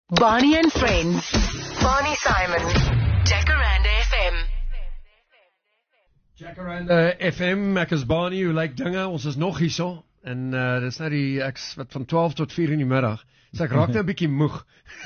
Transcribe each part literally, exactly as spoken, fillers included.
Barney and Friends. Barney Simon. Jacaranda F M. Jacaranda F M, ek is Barney, hoe lyk dinge? Ons is nog hier so. En uh, dis nou die, ek wat van twaalf tot vier in die middag. So ek raak nou 'n bietjie moeg.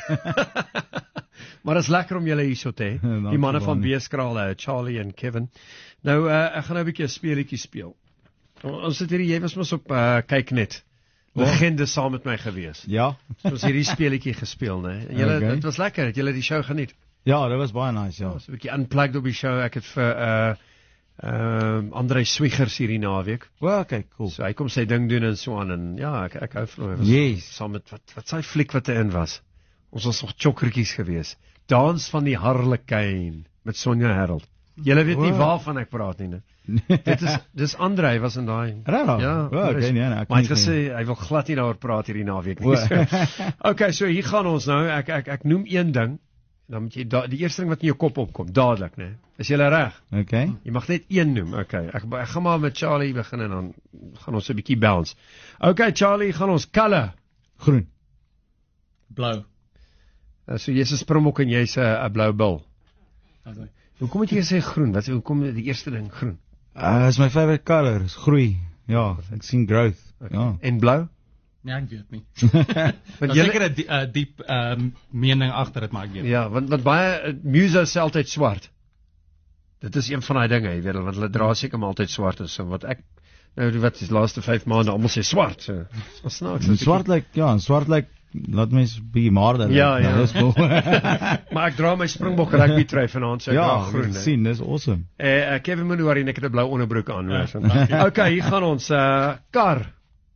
Maar dit is lekker om julle hier so te hê. Die manne van Beeskraal, uh, Charlie en Kevin. Nou, uh, ek gaan nou 'n bietjie 'n speletjie speel. Ons sit hier, jy was mos op uh, kyk net. Legende saam met my gewees. Ja. So ons hierdie speletjie gespeel, né? En julle, Okay. dit was lekker, het julle die show geniet? Ja, dat was baie nice, ja. So 'n bietjie unplugged op die show. Ek het vir uh uh Andrei Swiegers hierdie naweek. Well, okay, cool. So hy kom sy ding doen en so aan en ja, ek ek hou van hom. Yes. Saam met wat wat sy fliek wat in was. Ons was nog chokkertjies gewees. Dans van die Harlekin met Sonja Herald. Julle weet nie Wow. waarvan ek praat nie, né? Dit is dis Andrei was in daai. Regtig? Ja. Oh, okay, is- nee, nee, ek maar hy nie het gesê hy wil glad nie daaroor praat hierdie naweek nie. O. So, okay, so hier gaan ons nou. Ek ek ek noem een ding. Dan moet jy da, die eerste ding wat in jou kop opkom, dadelik, né? Is jy reg? Okay. Jy mag net een noem. Okay. Ek ek gaan maar met Charlie begin en dan gaan ons 'n bietjie bounce. Okay, Charlie, gaan ons color. Groen. Blou. Uh, so jy's 'n springbok en jy's 'n uh, blou bil. Okay. Hoekom moet jy sê groen? Wat hoekom die eerste ding groen? Uh, is my favorite color, is groei. Ja, ek sien growth. Okay. Ja. En blou? Nee, ek weet nie. Want Daar's julle- seker 'n die, uh, diep um, mening agter dit, maar ek weet. Ja, want want baie uh, musos sê altyd swart. Dit is een van daai dinge, jy weet, want hulle dra seker maar altyd swart en so wat ek nou wat is die laaste vyf maande almal sê swart. So, so snaaks. En swart lyk, ja, en swart lyk, laat mens bietjie maarder. Ja, lyk. ja. Nou, dis cool. Maar ek dra my springbok rugby trui vanaand, so ek Ja, dra groen. groen, hè. sien, dis awesome. Eh uh, Kevin Mooney en ek het 'n blou onderbroek aan. Ja, so. dankie. Okay, hier gaan ons uh kar.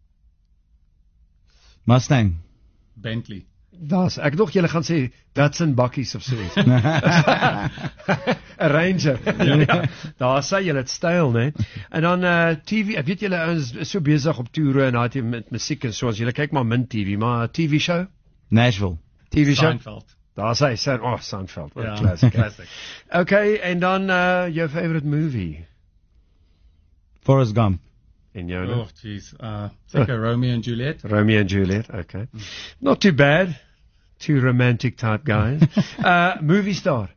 Mustang. Bentley. Daar's ek dog julle gaan sê Datsun bakkies of so iets. 'n Ranger. ja, daar sê julle dit styl, né? En dan uh T V, ek weet julle ouens is so besig op toere en daai met musiek en so as julle kyk maar min T V, maar T V show, Nashville. T V show. Seinfeld. Daar sê sy, oh Seinfeld, wat 'n Ja, classic. hè. classic. Okay, en dan uh jou favorite movie Forrest Gump. en jou Oh, jeez. Uh, seker Romeo and Juliet. Romeo and Juliet, okay. Not too bad. Two romantic type guys. uh, movie star.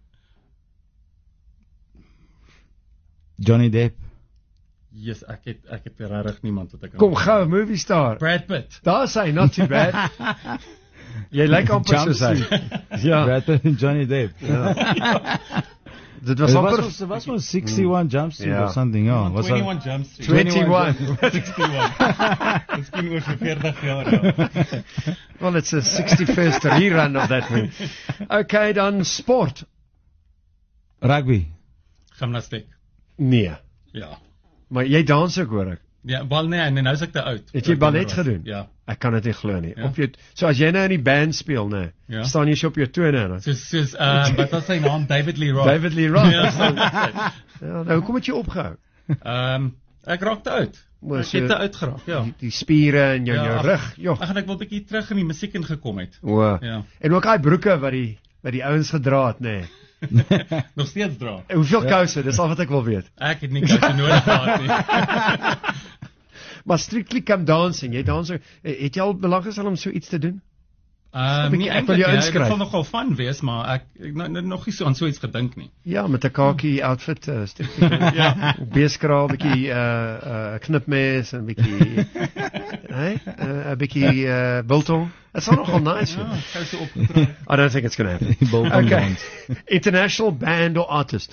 Johnny Depp. Yes, ek het ek het regtig niemand wat ek kan. Kom gou, movie star. Brad Pitt. Daar sê, not too bad. Jy lyk amper soos hy. Ja. Brad Pitt en Johnny Depp. Dit was It amper was, it was from sixty-one Jump Street Ja. or something, ja. Was dat- twenty-one Jump Street. twenty-one. sixty-one. Dis bin oor vir veertig jaar. Ja. Well, it's a sixty-first rerun of that movie. Okay, dan sport. Rugby. Gimnastiek. Nee. Ja. Maar jy dans ook hoor ek. Ja, wel nee, en nou is ek te oud. Het jy ballet gedoen? Ja. Ek kan dit nie glo nie. Ja. Op jou so as jy nou in die band speel, nê. Ja. Staan jy so op jou tone dan? Soos soos uh wat was sy naam? David Lee Roth. David Lee Roth. Ja, so. Ja, nou hoekom het jy opgehou? Ehm ek raak te oud. Maar Ek so- het te oud geraak, ja. Die, die spiere in jou, Ja, jou ag- rug. Joh. Ag, en ek wil 'n bietjie terug in die musiek ingekom het. O. Ja. En ook daai broeke wat die wat die ouens gedra het, nê. Nee. Nog steeds dra. En hoeveel kouse? Dis al wat ek wil weet. Ek het nie kouse nodig gehad nie. Maar Strictly Come Dancing, jy dans ook- eh, het jy al belang gestel om so iets te doen? Ehm bietjie- nee, ek wil eintlik jou ja, dit inskryf. sal nogal fun wees, maar ek ek nou nou nog nie so aan so iets gedink nie. Ja, met 'n kakie outfit, uh, Strictly. Ja. Beeskraal, bietjie uh uh knipmes en bietjie hè, uh, 'n bietjie uh biltong. Dit sal nogal nice Ja, wees. gou so opgetree. I don't think it's going to happen. Biltong Okay. dans. International band or artist?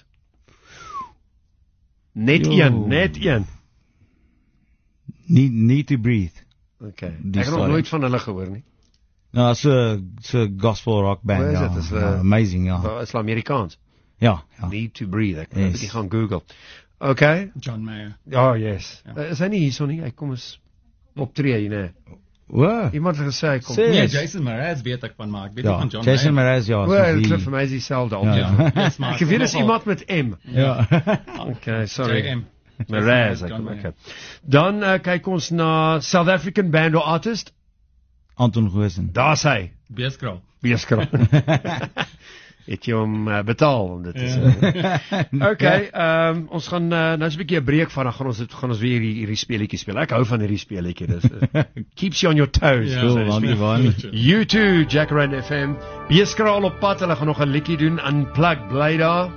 Net Yo. een, net een. Need, need to breathe. Okay. Die Ek het nog story. nooit van hulle gehoor nie. Nou, so, so gospel rock band, Waar is ja. dit? Is, ja, uh, amazing, ja. Wel, is hulle Amerikaans? Ja, ja. Need to breathe. Ek moet Yes. 'n bietjie gaan Google. Okay. John Mayer. Ja, yes. Ja. Uh, is hy nie hierso nie? Hy kom eens optree hier, nee. Wow. Iemand het gesê hy kom. Sê- Nee, Yes. Jason Mraz weet ek van, maar ek weet Ja, nie van John Jason Mayer. Mraz, ja. O, so dit die- klink vir my is dieselfde Ja. optree. Yes, maar Ek weet dis nogal- iemand met M. Ja. Okay, sorry. J M. Mraz, John ek Mayer. okay. Dan uh, kyk ons na South African band or artist. Anton Goosen. Daar's hy. Beeskraal. Beeskraal. het jy hom uh, betaal om dit te sê. Okay, um, ons gaan uh, nou is 'n bietjie 'n breek van dan gaan ons dit gaan ons weer hierdie, hierdie speletjie speel. Ek hou van hierdie speletjie. Dis uh, keeps you on your toes. Ja, Cool, want die waan. You too, Jacaranda F M. Beeskraal op pad, hulle gaan nog 'n liedjie doen, Unplugged, bly daar.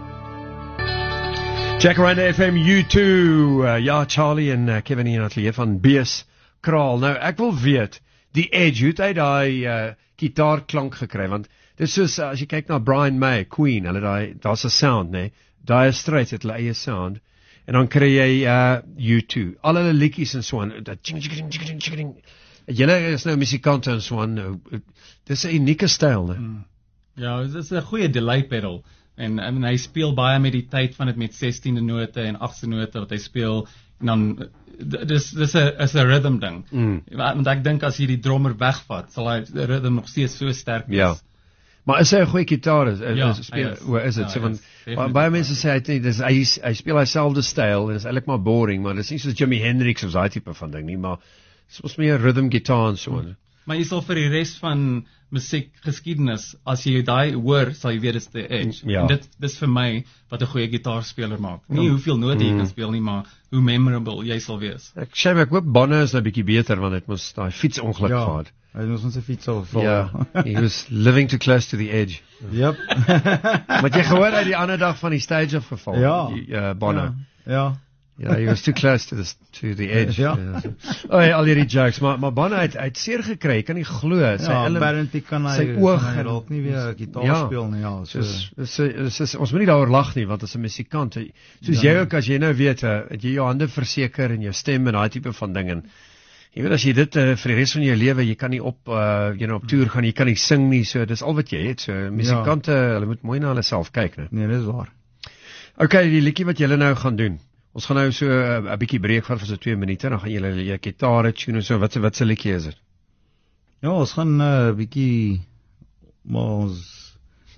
Jacaranda F M, you too. Uh, ja, Charlie en uh, Kevin hier in atelier van Beeskraal. Nou, ek wil weet, die Edge, hoe het hy daai uh, gitaarklank gekry? Want dit is soos, uh, as jy kyk na Brian May, Queen, hulle daai, daar's 'n sound, nee. Dire Straits het hulle eie sound. En dan kry jy uh, U two. Al hulle liedjies en so aan, dat ching ching ching ching ching. Julle is nou musikante en so aan. Nou, dis 'n unieke styl, né? Mm. Ja, dit is 'n goeie delay pedal. En, en hy speel baie met die tyd van dit met sestiende note en agste note wat hy speel. En dan dis dis 'n is 'n rhythm ding. Mm. Want ek dink as jy die drummer wegvat, sal hy die rhythm nog steeds so sterk wees. Ja. Maar is hy 'n goeie gitarist? Ja, is, speel, hy is. hoe is dit? Ja, So hy van is, definitief. baie mense sê hy dis hy, hy speel dieselfde styl en is eintlik maar boring, maar dis nie soos Jimi Hendrix of daai tipe van ding nie, maar dis mos meer rhythm gitaar en so aan. Maar jy sal vir die res van musiekgeskiedenis, as jy daai hoor, sal jy weet dis the Edge. Ja. En dit dis vir my wat 'n goeie gitaarspeler maak. Nie hoeveel note jy kan speel nie, maar hoe memorable jy sal wees. Ek sê ek hoop Bonne is nou 'n bietjie beter want dit mos daai fietsongeluk Ja, gehad. hy het ons 'n fiets al val. Ja, he was living too close to the edge. Yep. Maar jy gehoor hy die ander dag van die stage af geval. Ja. Die, uh, Bonne. Ja. Ja, he was too close to the to the edge. Ja. Oh, ja, al hierdie jokes, maar maar Bonne het het seer gekry, jy kan nie glo. Sy Ja, element- apparently kan hy sy kan oog hy en- dalk nie weer gitaar Ja. speel nie. Ja, so. Soos, so, so, so, ons moet nie daaroor lag nie, want as 'n musikant, hy- soos Ja. jy ook, as jy nou weet, uh, het jy jou hande verseker en jou stem en daai tipe van ding en jy weet as jy dit uh, vir die res van jou lewe, jy kan nie op uh, jy know, op toer gaan, jy kan nie sing nie, so dis al wat jy het. So musikante, ja. Hulle moet mooi na hulle self kyk, né? Nee, dis waar. Okay, die liedjie wat julle nou gaan doen. Ons gaan nou so 'n uh, bietjie breek vat vir so twee minute, dan gaan julle julle gitare tune en so. Wat wat se liedjie is dit? Ja, ons gaan 'n uh, bietjie maar ons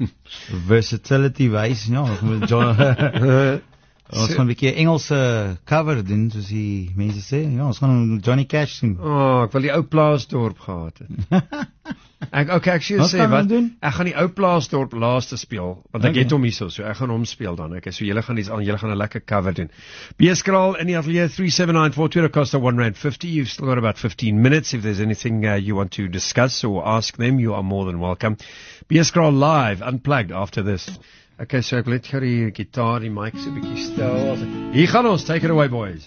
versatility wys, ja, ons moet John ons gaan 'n bietjie Engelse cover doen, soos die mense sê. Ja, ons gaan Johnny Cash doen. Oh, ek wil die ou Plaasdorp gehad het. Ek okay, ek sê Wat sê gaan wat we doen? ek gaan die ou Plaasdorp laaste speel want ek Okay. het hom hierso, so ek gaan hom speel dan. Okay, so julle gaan iets aan, julle gaan 'n lekker cover doen. Beeskraal in die atelier three seven nine four two cost one rand fifty. You've still got about fifteen minutes. If there's anything uh, you want to discuss or ask them, you are more than welcome. Beeskraal live, unplugged after this. Okay, so ek wil net gou die gitaar, die mic so 'n bietjie stil. Hier gaan ons, take it away boys.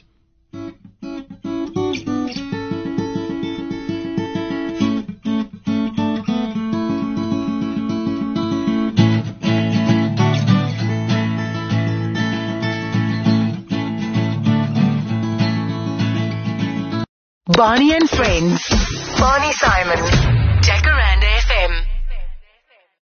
Barney and Friends. Barney Simon, Jacaranda